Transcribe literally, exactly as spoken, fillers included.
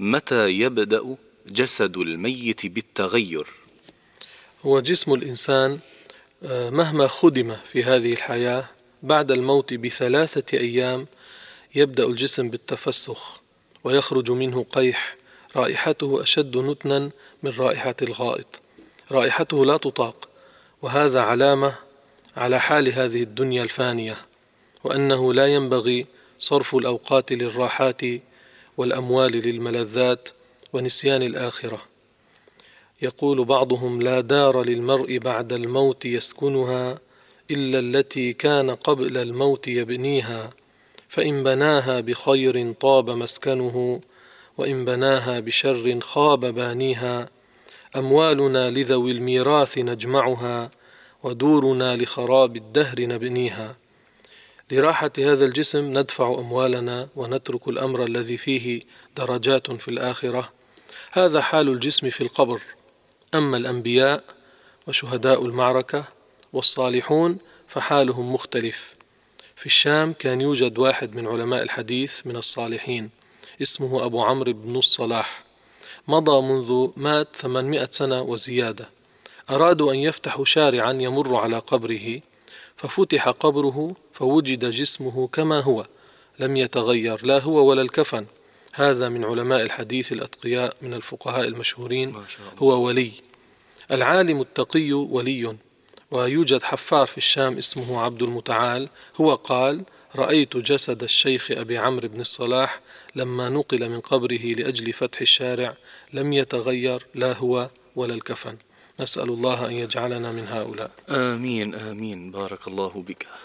متى يبدأ جسد الميت بالتغير؟ هو جسم الإنسان مهما خدم في هذه الحياة بعد الموت بثلاثة أيام يبدأ الجسم بالتفسخ ويخرج منه قيح رائحته أشد نتنا من رائحة الغائط، رائحته لا تطاق، وهذا علامة على حال هذه الدنيا الفانية، وأنه لا ينبغي صرف الأوقات للراحات والأموال للملذات ونسيان الآخرة. يقول بعضهم: لا دار للمرء بعد الموت يسكنها إلا التي كان قبل الموت يبنيها، فإن بناها بخير طاب مسكنه وإن بناها بشر خاب بانيها. أموالنا لذوي الميراث نجمعها ودورنا لخراب الدهر نبنيها. لراحة هذا الجسم ندفع أموالنا ونترك الأمر الذي فيه درجات في الآخرة. هذا حال الجسم في القبر. أما الأنبياء وشهداء المعركة والصالحون فحالهم مختلف. في الشام كان يوجد واحد من علماء الحديث من الصالحين اسمه أبو عمرو بن الصلاح، مضى منذ مات ثمانمائة سنة وزيادة. أرادوا أن يفتحوا شارعا يمر على قبره، ففتح قبره فوجد جسمه كما هو لم يتغير، لا هو ولا الكفن. هذا من علماء الحديث الأتقياء من الفقهاء المشهورين، هو ولي. العالم التقي ولي. ويوجد حفار في الشام اسمه عبد المتعال، هو قال: رأيت جسد الشيخ أبي عمرو بن الصلاح لما نقل من قبره لأجل فتح الشارع لم يتغير، لا هو ولا الكفن. نسأل الله أن يجعلنا من هؤلاء. آمين آمين، بارك الله بك.